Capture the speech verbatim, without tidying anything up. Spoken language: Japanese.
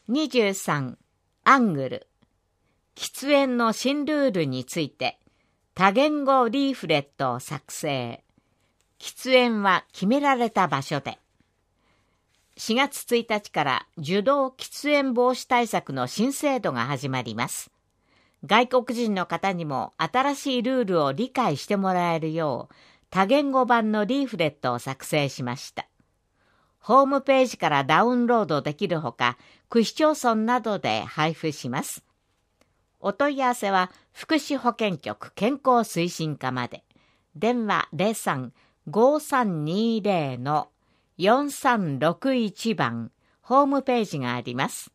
にじゅうさん、アングル。喫煙の新ルールについて多言語リーフレットを作成。喫煙は決められた場所で。しがつついたちから受動喫煙防止対策の新制度が始まります。外国人の方にも新しいルールを理解してもらえるよう多言語版のリーフレットを作成しました。ホームページからダウンロードできるほか、区市町村などで配布します。お問い合わせは福祉保健局健康推進課まで。電話 ゼロさん ごーさんにーゼロ のよんさんろくいち 番、ホームページがあります。